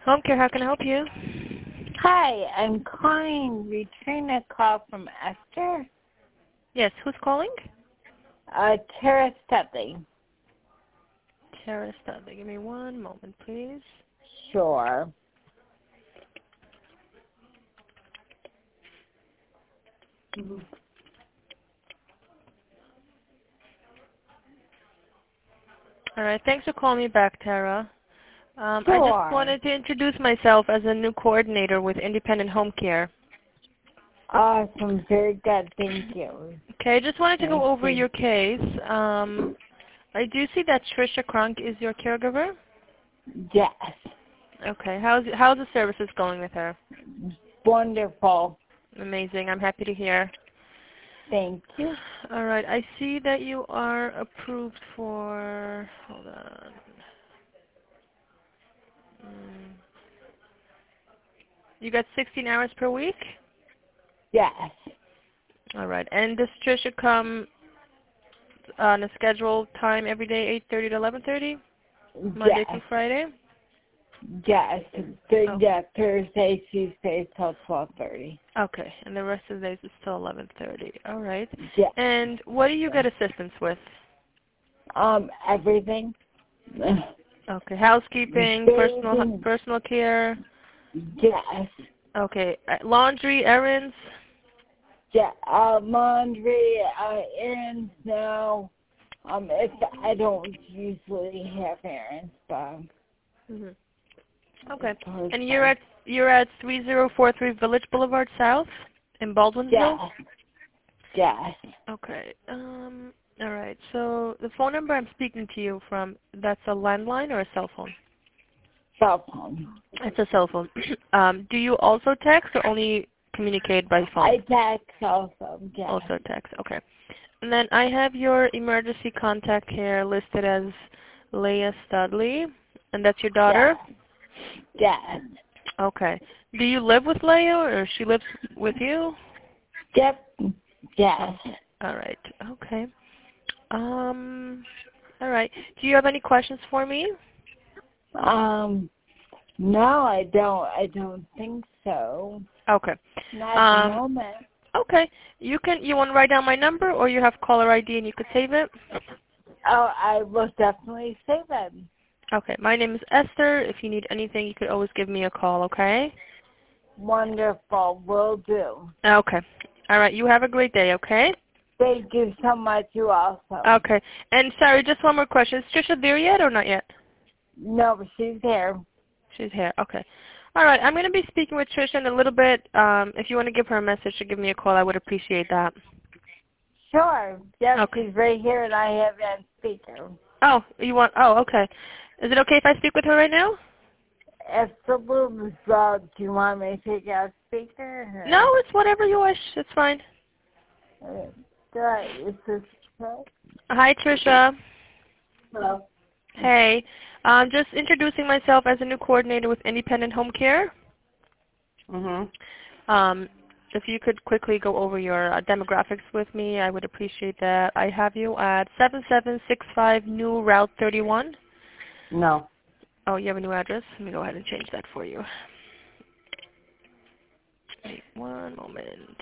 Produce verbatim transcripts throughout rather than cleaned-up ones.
Home care, how can I help you? Hi, I'm calling, returning a call from Esther. Yes, who's calling? Uh, Tara Studley. Tara Studley. Give me one moment, please. Sure. All right, thanks for calling me back, Tara. Um, I just Sure. wanted to introduce myself as a new coordinator with Independent Home Care. Awesome. Very good. Thank you. Okay, I just wanted to go Thank over you. your case. Um, I do see that Trisha Cronk is your caregiver. Yes. Okay, how's how's the services going with her? Wonderful. Amazing. I'm happy to hear. Thank you. All right, I see that you are approved for. Hold on. Mm, you got sixteen hours per week. Yes. All right, and does Trisha come on a scheduled time every day, eight thirty to eleven thirty, Monday Yes. through Friday? Yes. Th- Oh, yeah, Thursday, Tuesday till twelve thirty. okay, and the rest of the days is still eleven thirty. All right. Yes. And what do you get assistance with? Um, everything. Okay, housekeeping, personal Bathing. personal care. Yes. Okay, uh, laundry, errands. Yeah, uh, laundry, uh, errands now. Um, if I don't usually have errands, but hmm Okay, it's hard and you're time. at you're at three zero four three Village Boulevard South in Baldwinsville. Yes, yes, Okay. Um. All right. So the phone number I'm speaking to you from, that's a landline or a cell phone? cell phone. It's a cell phone. um. Do you also text or only communicate by I phone? text also, yes, Also text. Okay. And then I have your emergency contact here listed as Leah Studley, and that's your daughter. yes, yes. Okay. Do you live with Leah or she lives with you? Yep, Oh. yes. All right. Okay. Um. All right. Do you have any questions for me? Um, no, I don't, I don't think so. Okay. Not at the Um, moment. okay. You can. You want to write down my number, or you have caller I D and you could save it. Oh, I will definitely say that. Okay. My name is Esther. If you need anything, you could always give me a call. Okay. Wonderful, will do. Okay. All right. You have a great day. Okay. Thank you so much, you also. Okay. And sorry, just one more question. Is Trisha there yet or not yet? No, but she's here. She's here. Okay. All right. I'm going to be speaking with Trisha in a little bit. Um, if you want to give her a message to give me a call, I would appreciate that. Sure. Yep, Okay. she's right here, and I have you on speaker. Oh, you want? Oh, okay. Is it okay if I speak with her right now? Absolutely. So, do you want me to take out speaker? No, it's whatever you wish. It's fine. Or, uh, good. Is this okay? Hi, Trisha. Hello. Hey. I'm just introducing myself as a new coordinator with Independent Home Care. Mhm. Um, if you could quickly go over your uh, demographics with me, I would appreciate that. I have you at seven seven six five New Route thirty-one. No. Oh, you have a new address? Let me go ahead and change that for you. Wait one moment.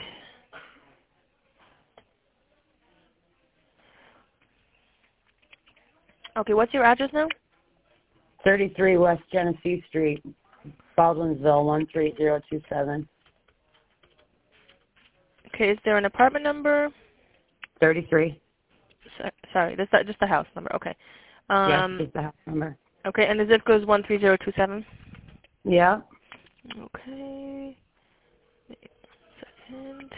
Okay, what's your address now? thirty-three West Genesee Street, Baldwinsville, one three zero two seven. Okay, is there an apartment number? thirty-three. So, sorry, that's just the house number. Okay. Yes, Um, just the house number. okay, and the zip code is one three zero two seven. Yeah. Okay. Wait one second.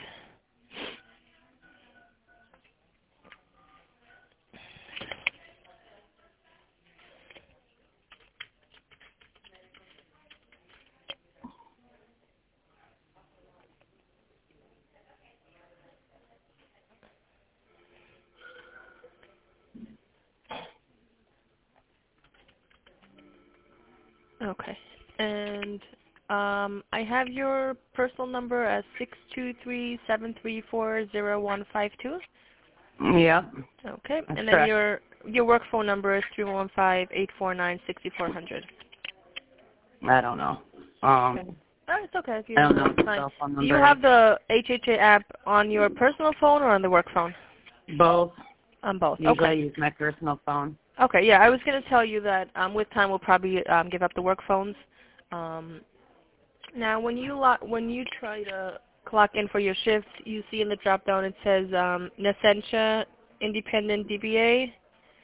Okay. And um, I have your personal number as six two three seven three four zero one five two. Yeah. Okay. That's And then correct. your your work phone number is three one five eight four nine six four zero zero. I don't know. Um, Okay. Oh, it's okay if you I don't don't know know. It's the fine. cell phone Do you number. have the H H A app on your personal phone or on the work phone? Both. On both. Usually Okay. I use my personal phone. Okay, yeah, I was going to tell you that um, with time we'll probably um, give up the work phones. Um, now, when you lo- when you try to clock in for your shifts, you see in the drop down it says um, Nescentia Independent D B A.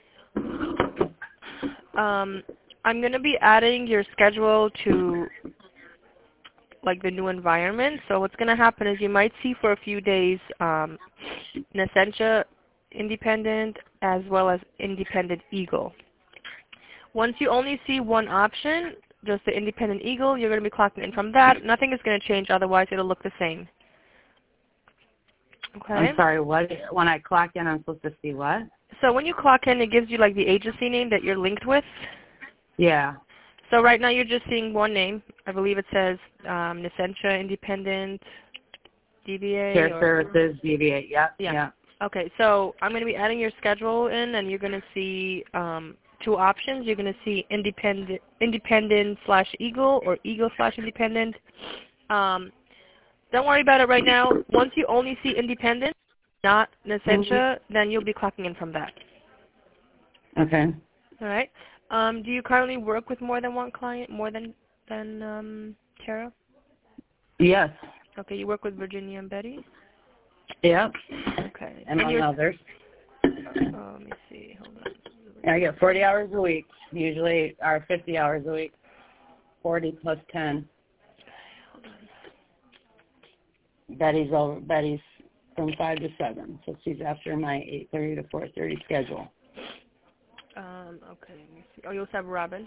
Um, I'm going to be adding your schedule to like the new environment. So what's going to happen is you might see for a few days um, Nescentia Independent as well as Independent Eagle. Once you only see one option, just the Independent Eagle, you're going to be clocking in from that. Nothing is going to change, otherwise it'll look the same. Okay? I'm sorry, what? When I clock in, I'm supposed to see what? So when you clock in, it gives you like the agency name that you're linked with. Yeah. So right now you're just seeing one name. I believe it says um, Nescentia Independent D B A. Care or, Services, D B A. Yep. Yeah. Yeah. Okay, so I'm going to be adding your schedule in, and you're going to see um, two options. You're going to see independent, independent slash Eagle or Eagle slash independent. Um, don't worry about it right now. Once you only see independent, not Nescentia, mm-hmm. then you'll be clocking in from that. Okay. All right. Um, do you currently work with more than one client, more than than um, Tara? Yes. Okay, you work with Virginia and Betty. Yep. Okay. And, and others. Oh, let me see. Hold on. I get forty hours a week, usually, or fifty hours a week, forty plus ten. Hold on. Betty's over. Betty's from five to seven, so she's after my eight thirty to four thirty schedule. Um. Okay. Let me see. Oh, you also have Robin.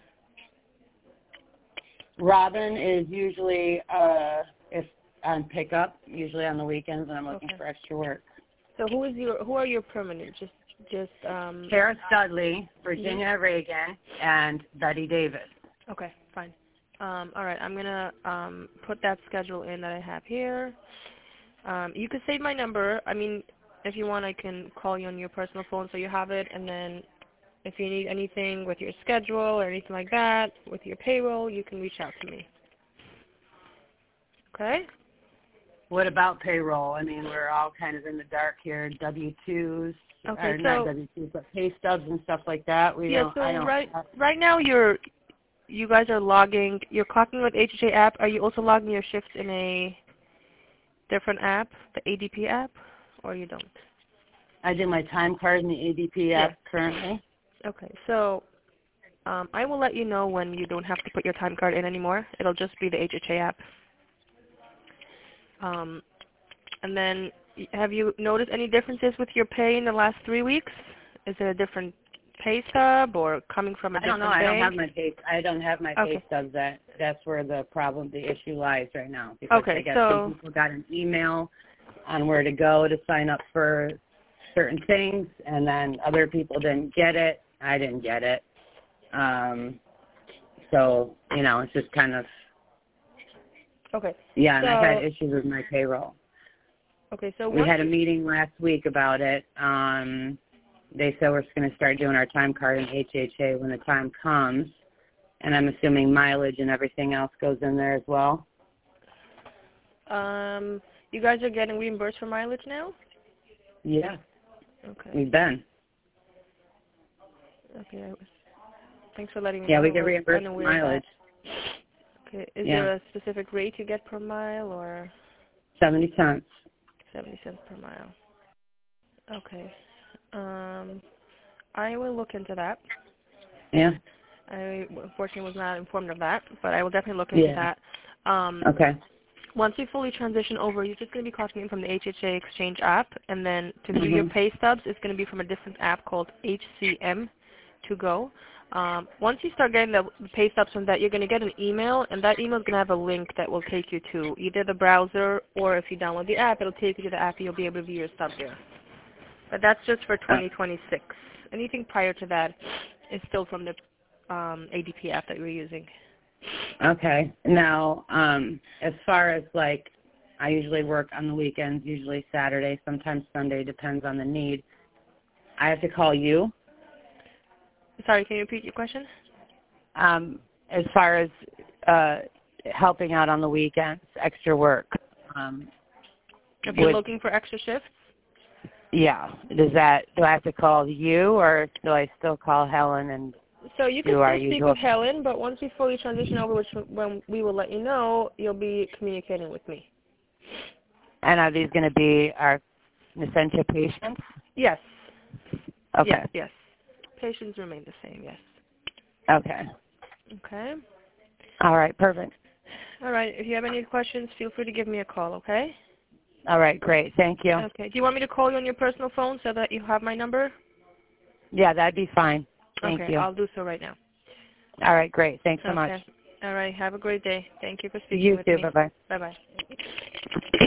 Robin is usually uh, if on pickup, usually on the weekends when I'm looking Okay. for extra work. So who is your who are your permanent? Just just um. Tara Studley, Virginia mm-hmm. Reagan, and Betty Davis. Okay, fine. Um. All right. I'm gonna um put that schedule in that I have here. Um. You could save my number. I mean, if you want, I can call you on your personal phone so you have it, and then if you need anything with your schedule or anything like that with your payroll, you can reach out to me. Okay. What about payroll? I mean, we're all kind of in the dark here. W twos, Okay, or so not W twos, but pay stubs and stuff like that. We yeah, don't. so I don't. right right now you're you guys are logging. You're clocking with H H A app. Are you also logging your shifts in a different app, the A D P app, or you don't? I do my time card in the A D P app yeah. currently. Okay, so um, I will let you know when you don't have to put your time card in anymore. It'll just be the H H A app. Um, and then, have you noticed any differences with your pay in the last three weeks? Is it a different pay stub or coming from a I don't different know. bank? I don't have my pay. I don't have my Okay. pay stubs. That that's where the problem, the issue lies right now. Because Okay, I guess so some people got an email on where to go to sign up for certain things, and then other people didn't get it. I didn't get it. Um, so you know, it's just kind of. okay. Yeah, and so, I had issues with my payroll. Okay, so We once had a meeting last week about it. Um, they said we're going to start doing our time card in H H A when the time comes, and I'm assuming mileage and everything else goes in there as well. Um, you guys are getting reimbursed for mileage now? Yeah. Okay. We've been. Okay. I was, thanks for letting me Yeah, know. we get reimbursed for mileage. Okay. Is yeah. there a specific rate you get per mile or? seventy cents. seventy cents per mile. Okay. Um, I will look into that. Yeah. I unfortunately was not informed of that, but I will definitely look into yeah. that. Um, okay. Once you fully transition over, you're just going to be clocking in from the H H A Exchange app, and then to view mm-hmm. your pay stubs, it's going to be from a different app called H C M to go. Um, once you start getting the pay stubs from that, you're going to get an email, and that email is going to have a link that will take you to either the browser, or if you download the app, it'll take you to the app, and you'll be able to view your stubs there. But that's just for twenty twenty-six. Anything prior to that is still from the um, A D P app that you're using. Okay. Now, um, as far as like, I usually work on the weekends, usually Saturday, sometimes Sunday, depends on the need. I have to call you. Sorry, can you repeat your question? Um, as far as uh, helping out on the weekends, extra work. Um, If you're would, looking for extra shifts? Yeah. Does that, do I have to call you, or do I still call Helen and So you can do still our speak usual? with Helen, but once we fully transition over, which when we will let you know, you'll be communicating with me. And are these going to be our Nescentia patients? Yes. Okay. Yes, yes. Patients remain the same, yes. Okay. Okay. All right. Perfect. All right. If you have any questions, feel free to give me a call, okay? All right. Great. Thank you. Okay. Do you want me to call you on your personal phone so that you have my number? Yeah, that'd be fine. Thank okay, you. I'll do so right now. All right. Great. Thanks so okay. much. All right. Have a great day. Thank you for speaking You with too. me. Bye-bye. Bye-bye.